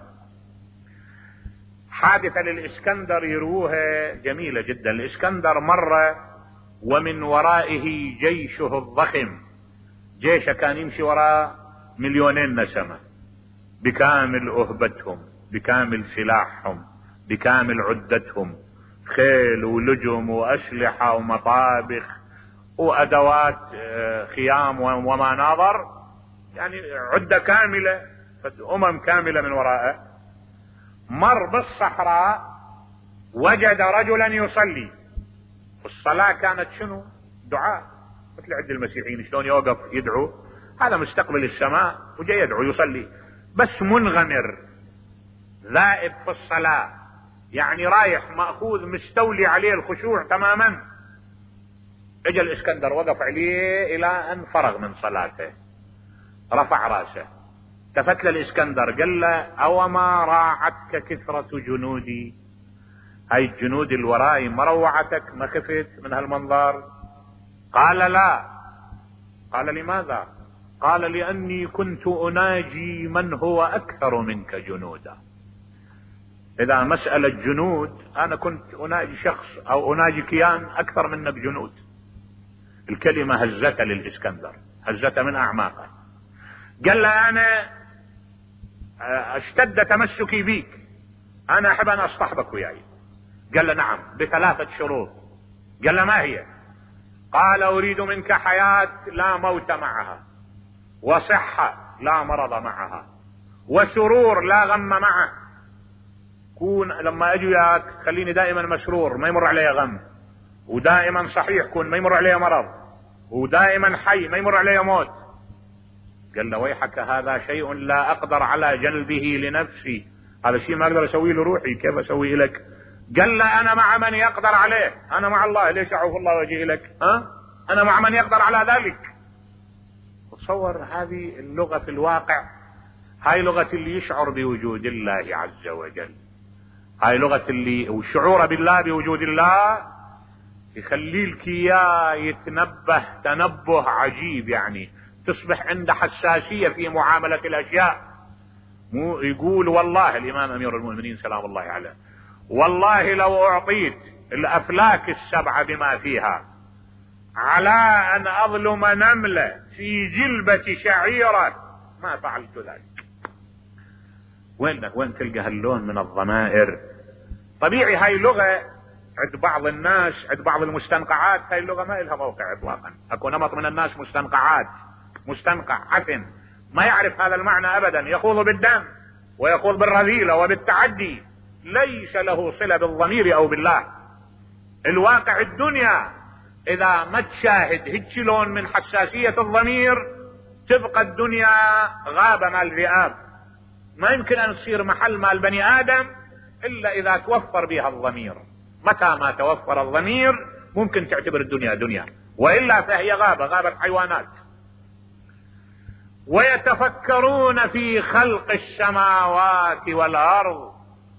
حادثة للإسكندر يرووها جميلة جدا. الإسكندر مر ومن ورائه جيشه الضخم، جيشه كان يمشي وراء 2,000,000 نسمة بكامل أهبتهم بكامل سلاحهم بكامل عدتهم، خيل ولجم وأسلحة ومطابخ وأدوات خيام وما ناظر، يعني عدة كاملة، كاملة من وراءه. مر بالصحراء وجد رجلا يصلي، والصلاة كانت شنو؟ دعاء، مثل عند المسيحيين شلون يوقف يدعو، هذا مستقبل السماء وجاي يدعو يصلي، بس منغمر ذائب في الصلاة، يعني رايح مأخوذ مستولي عليه الخشوع تماما. اجى الإسكندر وقف عليه إلى أن فرغ من صلاته، رفع راسه، التفت للإسكندر قال له: أوما راعتك كثرة جنودي؟ هاي الجنود الوراي ما روعتك؟ ما خفت من هالمنظر؟ قال: لا. قال: لماذا؟ قال: لأني كنت أناجي من هو أكثر منك جنودا. إذا مسألة جنود أنا كنت أناجي شخص أو أناجي كيان أكثر منك جنود. الكلمة هزت للإسكندر، هزت من أعماقه. قال له: أنا اشتد تمسكي بيك، أنا أحب أن أصطحبك وياي. قال له: نعم، ب3 شروط. قال له: ما هي؟ قال: أريد منك حياة لا موت معها، وصحة لا مرض معها، وسرور لا غم معه. كون لما أجي وياك خليني دائما مسرور ما يمر علي غم، ودائما صحيح كون ما يمر علي مرض، ودائما حي ما يمر علي موت. قال له: ويحك، هذا شيء لا أقدر على جلبه لنفسي، هذا شيء ما أقدر أسويه لروحي، كيف أسويه لك؟ قال له: أنا مع من يقدر عليه، أنا مع الله، ليش أعوف الله وأجي لك؟ أنا مع من يقدر على ذلك. تصور هذه اللغة في الواقع، هاي لغة اللي يشعر بوجود الله عز وجل، هاي لغة اللي وشعوره بالله بوجود الله يخلي لك اياه يتنبه تنبه عجيب، يعني تصبح عنده حساسية في معاملة الاشياء. مو يقول والله الامام امير المؤمنين سلام الله عليه، والله لو اعطيت الافلاك السبعة بما فيها على ان اظلم نملة في جلبة شعيرة ما فعلت ذلك. وين تلقى هاللون من الضمائر؟ طبيعي هاي لغة عند بعض الناس، عند بعض المستنقعات هاي اللغة ما لها موقع اطلاقا. اكو نمط من الناس مستنقعات، مستنقع عفن ما يعرف هذا المعنى ابدا، يخوض بالدم ويخوض بالرذيلة وبالتعدي، ليس له صلة بالضمير او بالله. الواقع الدنيا اذا ما تشاهد هيك لون من حساسية الضمير تبقى الدنيا غابة مال الذئاب، ما يمكن ان تصير محل مال بني ادم الا اذا توفر بها الضمير. متى ما توفر الضمير ممكن تعتبر الدنيا دنيا، والا فهي غابة حيوانات. ويتفكرون في خلق السماوات والارض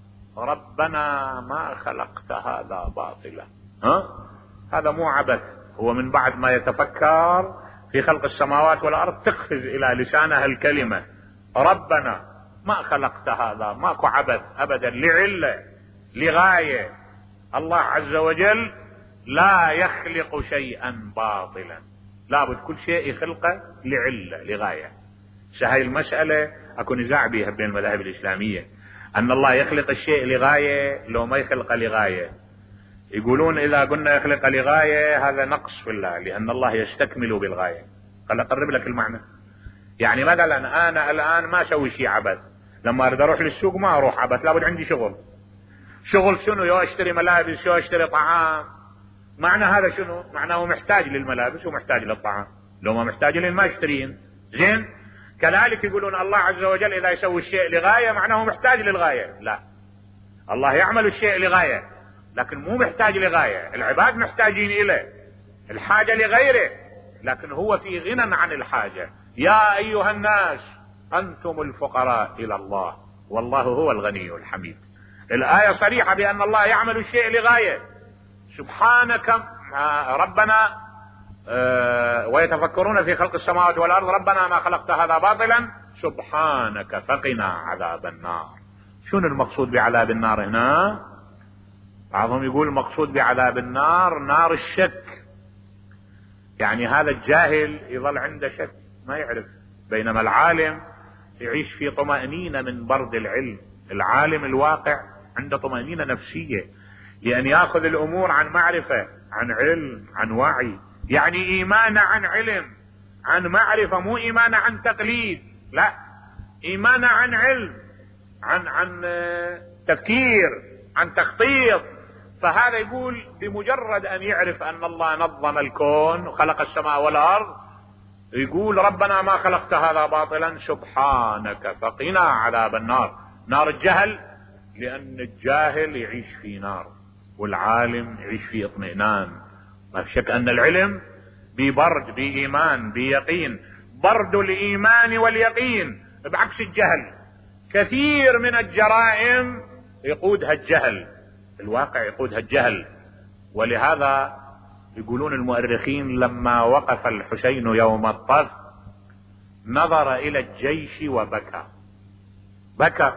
ربنا ما خلقت هذا باطلا. هذا مو عبث، هو من بعد ما يتفكر في خلق السماوات والارض تقفز الى لسانها الكلمة ربنا ما خلقت هذا، ماكو عبث ابدا، لعلة لغاية. الله عز وجل لا يخلق شيئا باطلا، لابد كل شيء يخلقه لعلة لغاية. هاي المسألة اكو نزاع بها بين المذاهب الاسلامية، ان الله يخلق الشيء لغاية لو ما يخلقه لغاية. يقولون اذا قلنا يخلق لغاية هذا نقص في الله، لان الله يستكمل بالغاية. خل اقرب لك المعنى. يعني مثلا انا الان ما اسوي شيء عبث، لما اريد اروح للسوق ما اروح عبث، لابد عندي شغل. شغل شنو؟ يا اشتري ملابس يا اشتري طعام. معنى هذا شنو؟ معناه محتاج للملابس ومحتاج للطعام، لو ما محتاج لين ما يشترين. زين، كذلك يقولون الله عز وجل اذا يسوي الشيء لغاية معناه محتاج للغاية. لا، الله يعمل الشيء لغاية لكن مو محتاج لغاية. العباد محتاجين اليه، الحاجة لغيره، لكن هو في غنى عن الحاجة. يا ايها الناس انتم الفقراء الى الله والله هو الغني الحميد. الآية صريحة بأن الله يعمل الشيء لغاية. سبحانك ربنا ويتفكرون في خلق السماوات والأرض ربنا ما خلقت هذا باطلا سبحانك فقنا عذاب النار. شنو المقصود بعذاب النار هنا؟ بعضهم يقول المقصود بعذاب النار نار الشك، يعني هذا الجاهل يظل عنده شك ما يعرف، بينما العالم يعيش في طمأنينة من برد العلم. العالم الواقع عنده طمأنينة نفسية، لأن يأخذ الأمور عن معرفة، عن علم، عن وعي. يعني إيمان عن علم، عن معرفة، مو إيمان عن تقليد، لا، إيمان عن علم، عن تفكير، عن تخطيط. فهذا يقول بمجرد أن يعرف أن الله نظم الكون وخلق السماء والأرض يقول ربنا ما خلقت هذا باطلا سبحانك فقنا عذاب النار. نار الجهل، لأن الجاهل يعيش في نار والعالم يعيش في اطمئنان. ما في شك أن العلم ببرد، بإيمان، بيقين. برد الإيمان واليقين بعكس الجهل. كثير من الجرائم يقودها الجهل، الواقع يقودها الجهل. ولهذا يقولون المؤرخين لما وقف الحسين يوم الطف نظر إلى الجيش وبكى. بكى.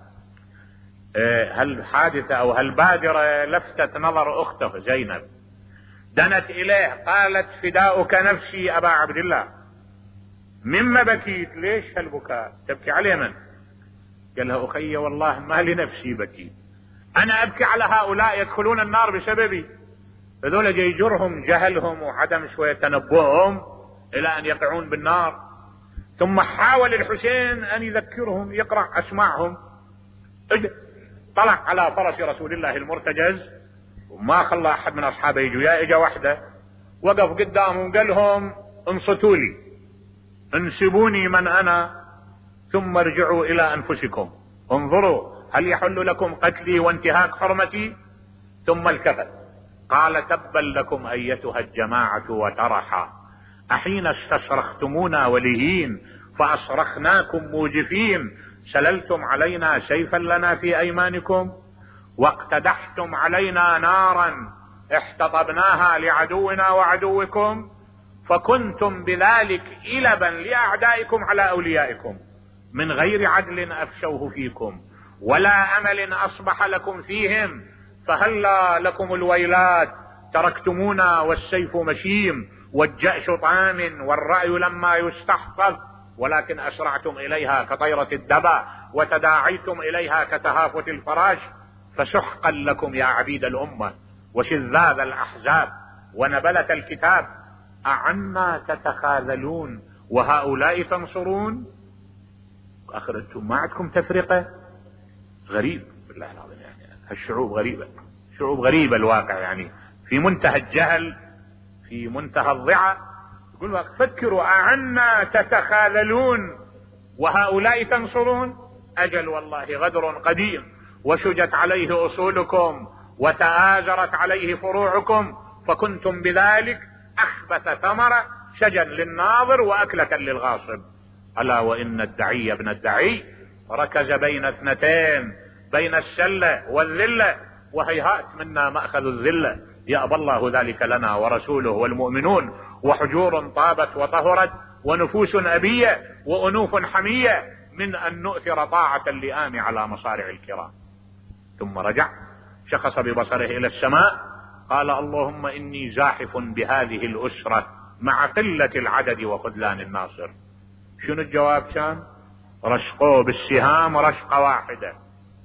هالحادثة أو هالبادرة لفتت نظر أخته زينب، دنت إليه قالت فداؤك نفسي أبا عبد الله، مما بكيت؟ ليش هالبكاء؟ تبكي على من؟ قال لها أخي والله ما لنفسي بكيت، أنا أبكي على هؤلاء يدخلون النار بسببي. هذول يجرهم جهلهم وعدم شوية تنبؤهم إلى أن يقعون بالنار. ثم حاول الحسين أن يذكرهم، يقرأ أسماعهم. طلع على فرس رسول الله المرتجز وما خلى أحد من أصحابه يجوا، يا إجا وحده وقف قدامهم قال لهم انصتوا لي، انسبوني من أنا، ثم ارجعوا إلى أنفسكم، انظروا هل يحل لكم قتلي وانتهاك حرمتي؟ ثم التفت قال تبا لكم أيتها الجماعة وترحا، أحين استصرختمونا ولهين فأصرخناكم موجفين، سللتم علينا سيفا لنا في أيمانكم، واقتدحتم علينا نارا احتطبناها لعدونا وعدوكم، فكنتم بذلك إلبا لأعدائكم على أوليائكم، من غير عدل أفشوه فيكم ولا أمل أصبح لكم فيهم، فهلا لكم الويلات، تركتمونا والسيف مشيم والجأش طام والرأي لما يستحفظ، ولكن أسرعتم إليها كطيرة الدبا وتداعيتم إليها كتهافت الفراش، فسحقا لكم يا عبيد الأمة وشذاذ الأحزاب ونبلة الكتاب، أعنا تتخاذلون وهؤلاء تنصرون؟ آخر أنتم ما عندكم تفرقة؟ غريب بالله العظيم، يعني الشعوب غريبة، شعوب غريبة الواقع، يعني في منتهى الجهل، في منتهى الضعة. يقول فكروا أعنا تتخاذلون وهؤلاء تنصرون؟ أجل والله غدر قديم، وشجت عليه أصولكم وتآزرت عليه فروعكم، فكنتم بذلك أخبث ثمرة شجا للناظر وأكلة للغاصب. ألا وإن الدعي ابن الدعي ركز بين اثنتين، بين السلة والذلة، وهيهات منا مأخذ الذلة، يأبى الله ذلك لنا ورسوله والمؤمنون، وحجور طابت وطهرت ونفوس أبية وأنوف حمية من أن نؤثر طاعة اللئام على مصارع الكرام. ثم رجع شخص ببصره إلى السماء، قال اللهم إني زاحف بهذه الأسرة مع قلة العدد وخذلان الناصر. شنو الجواب كان؟ رشقوه بالسهام رشقة واحدة،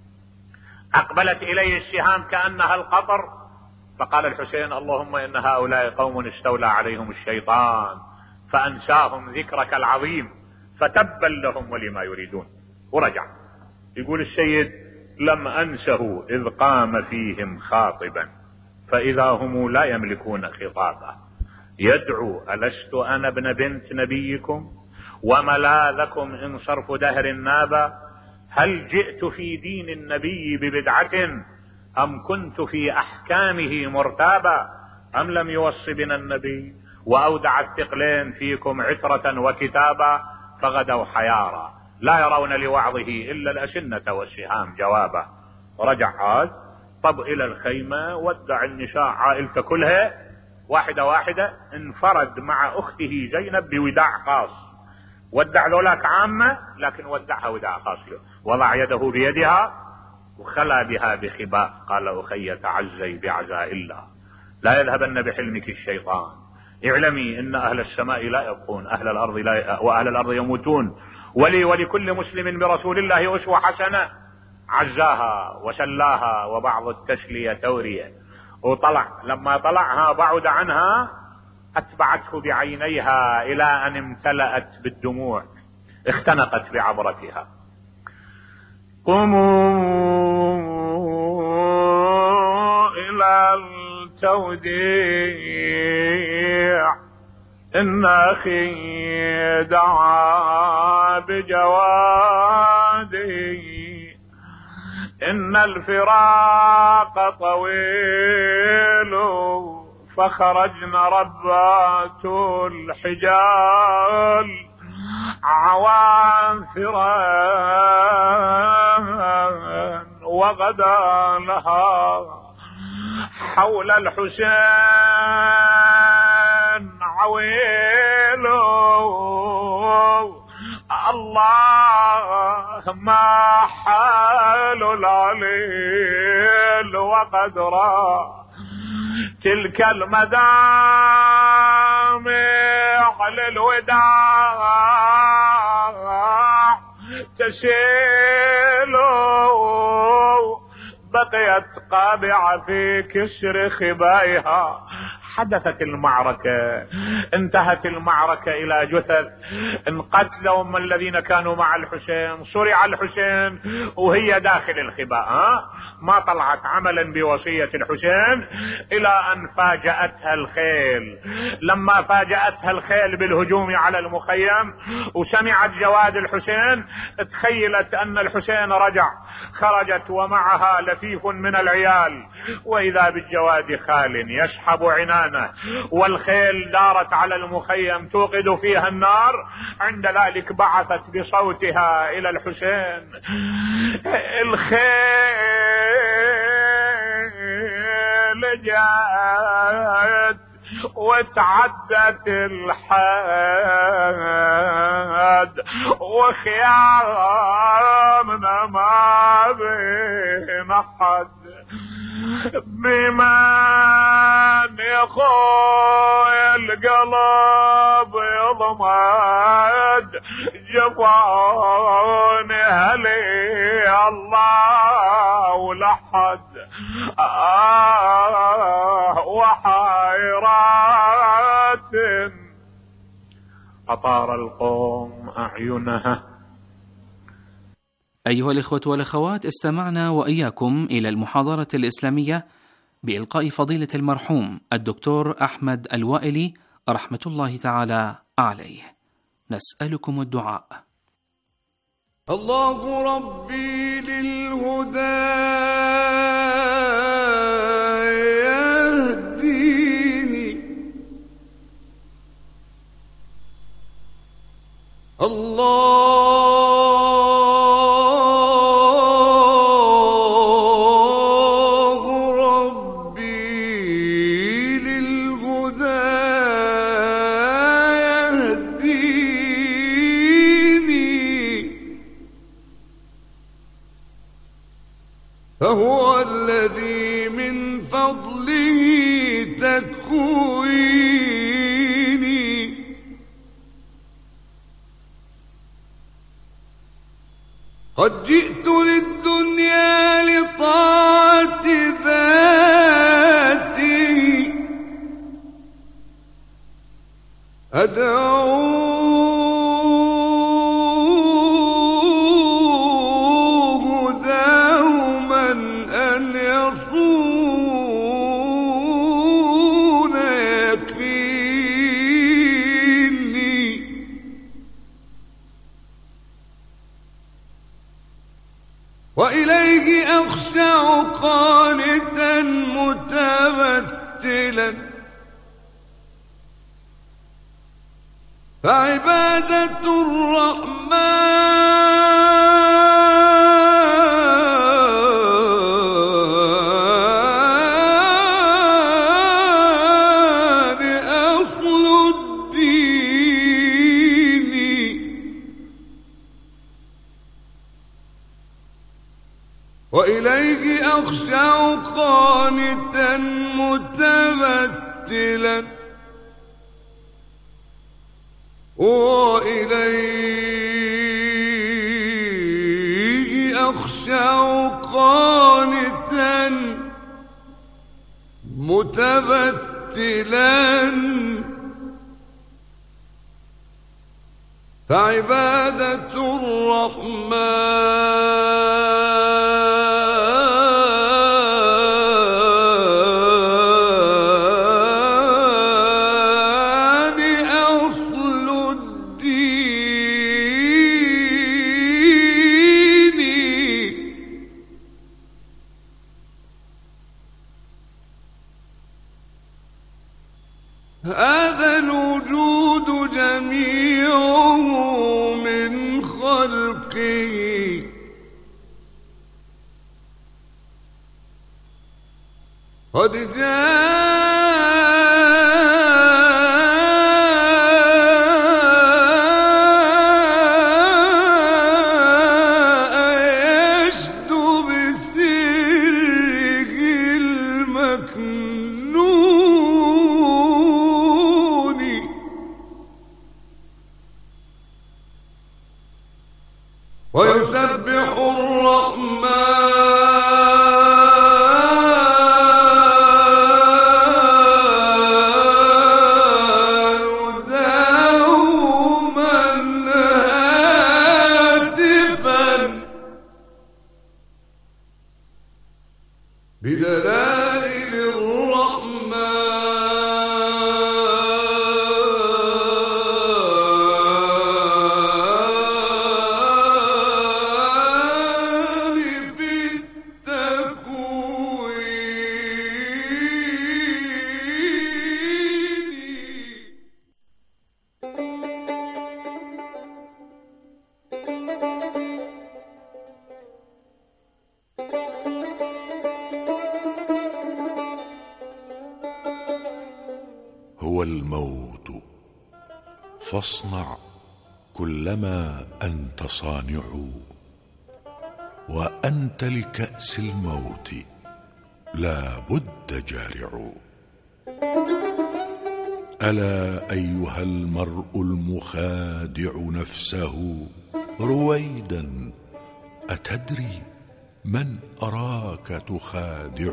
أقبلت إليه السهام كأنها القطر، فقال الحسين اللهم إن هؤلاء قوم استولى عليهم الشيطان فأنساهم ذكرك العظيم فتبا لهم ولما يريدون. ورجع يقول السيد لم أنسه إذ قام فيهم خاطبا فإذا هم لا يملكون خطابا، يدعو ألست أنا ابن بنت نبيكم وملاذكم إن صرف دهر نابا، هل جئت في دين النبي ببدعة أم كنت في أحكامه مرتابا، أم لم يوص بنا النبي وأودع الثقلين فيكم عترة وكتابا، فغدوا حيارا لا يرون لوعظه إلا الأسنة والسهام جوابا. ورجع عاد طب إلى الخيمة، ودع النساء عائلته كلها واحدة واحدة، انفرد مع أخته زينب بوداع خاص، ودع ذولاك عامة لكن ودعها وداع خاص له، وضع يده بيدها وخلى بها بخباء، قال أخي تعزي بعزاء الله لا يذهبن بحلمك الشيطان، اعلمي إن أهل السماء لا يبقون أهل الأرض وأهل الأرض يموتون، ولي ولكل مسلم برسول الله أسوة حسنة. عزاها وسلاها وبعض التسلية تورية، وطلع لما طلعها بعد عنها أتبعته بعينيها إلى أن امتلأت بالدموع، اختنقت بعبرتها. قوموا إلى التوديع إن أخي دعا بجوادي، إن الفراق طويل فخرجنا ربات الحجال عوانثرا وغدا لها حول الحسين عويل، الله ما حال العليل وقدرا، تلك المدامع للوداع تسيل، بقيت قابعة في كسر خبائها. حدثت المعركة، انتهت المعركة إلى جثث، انقتلوا من الذين كانوا مع الحسين، صرع الحسين وهي داخل الخباء، ما طلعت عملا بوصية الحسين، إلى أن فاجأتها الخيل. لما فاجأتها الخيل بالهجوم على المخيم وسمعت جواد الحسين، تخيلت أن الحسين رجع، خرجت ومعها لفيف من العيال، وإذا بالجواد خال يسحب عنانه، والخيل دارت على المخيم توقد فيها النار. عند ذلك بعثت بصوتها إلى الحسين: الخيل جاءت وتعدت الحد، وخيامنا ما بين حد، بمن يخوي القلب يضمد، جفاني هلي الله ولحد، وحيرات أطار القوم أعينها. أيها الإخوة والأخوات، استمعنا وإياكم إلى المحاضرة الإسلامية بإلقاء فضيلة المرحوم الدكتور أحمد الوائلي رحمة الله تعالى عليه. نسألكم الدعاء. الله ربي للهدى يهديني، الله فهو الذي من فضله تكويني، قد جئت للدنيا لطاعة ذاته، أدعو وإليه أخشع قانتا متبتلا، فعبادة الرحمن أصل الدين، وإليه أخشع قانتا متبتلا، وإليه أخشع قانتا متبتلا، فعبادة الرحمن أصل الدين، هذا الوجود جميعه من خلقه، قد جاء يشدو بسره المكنون، ويسبح الرحمن الموت، فاصنع كلما أنت صانع، وأنت لكأس الموت لا بد جارع. ألا أيها المرء المخادع نفسه رويدا، أتدري من أراك تخادع؟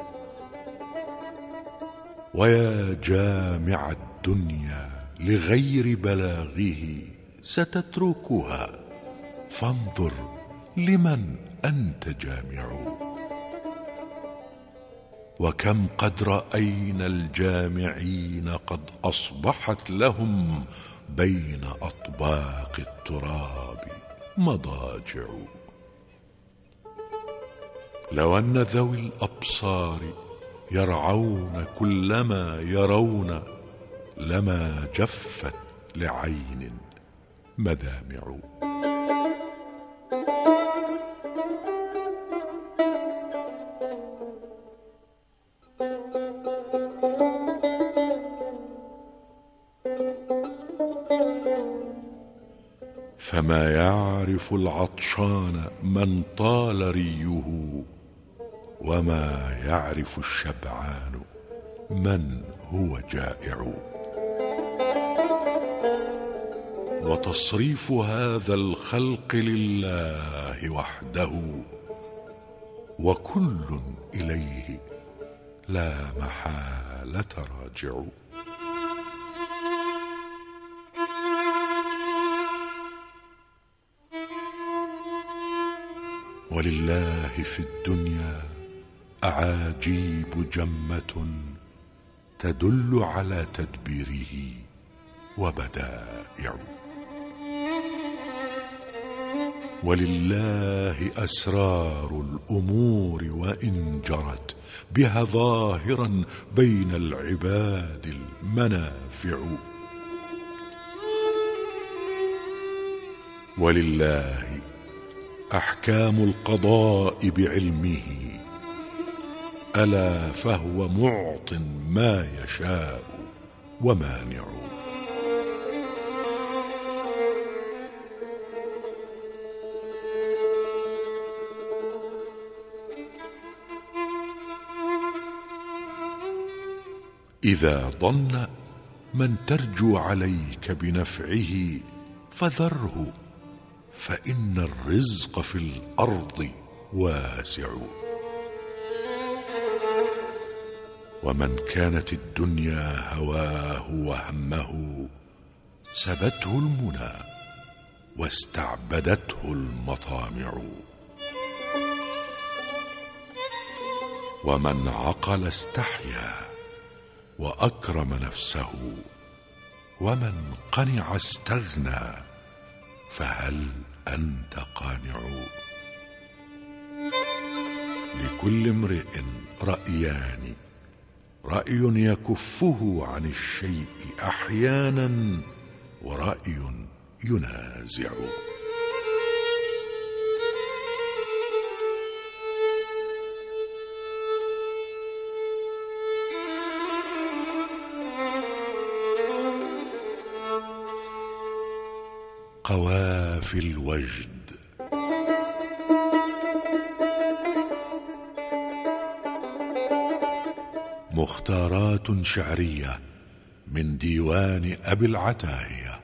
ويا جامع الدنيا لغير بلاغه ستتركها، فانظر لمن أنت جامع. وكم قد رأينا الجامعين قد أصبحت لهم بين أطباق التراب مضاجع. لو أن ذوي الأبصار يرعون كلما يرون، لما جفت لعين مدامع. فما يعرف العطشان من طال ريه، وما يعرف الشبعان من هو جائع. وتصريف هذا الخلق لله وحده، وكل إليه لا محالة راجع. ولله في الدنيا أعاجيب جمة تدل على تدبيره وبدائع. ولله أسرار الأمور وإن جرت بها ظاهرا بين العباد المنافع. ولله أحكام القضاء بعلمه، ألا فهو معط ما يشاء ومانع. إذا ظن من ترجو عليك بنفعه فذره، فإن الرزق في الأرض واسع. ومن كانت الدنيا هواه وهمه، سبته المنى واستعبدته المطامع. ومن عقل استحيا وأكرم نفسه، ومن قنع استغنى، فهل أنت قانع؟ لكل امرئ رأيان، رأي يكفه عن الشيء أحيانا، ورأي ينازع. قوافي الوجد. مختارات شعرية من ديوان أبي العتاهية.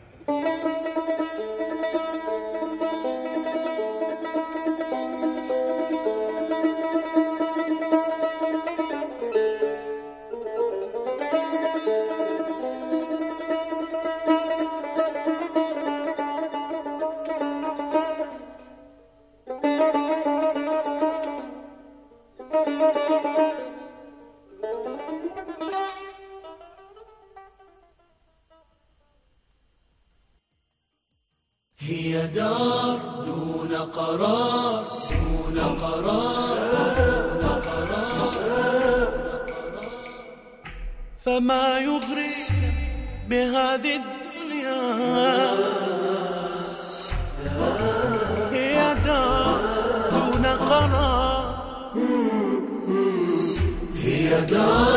هي دار دون قرار، دون قرار، دون قرار. فما يغريك بهذه الدنيا؟ هي دار دون قرار، هي دار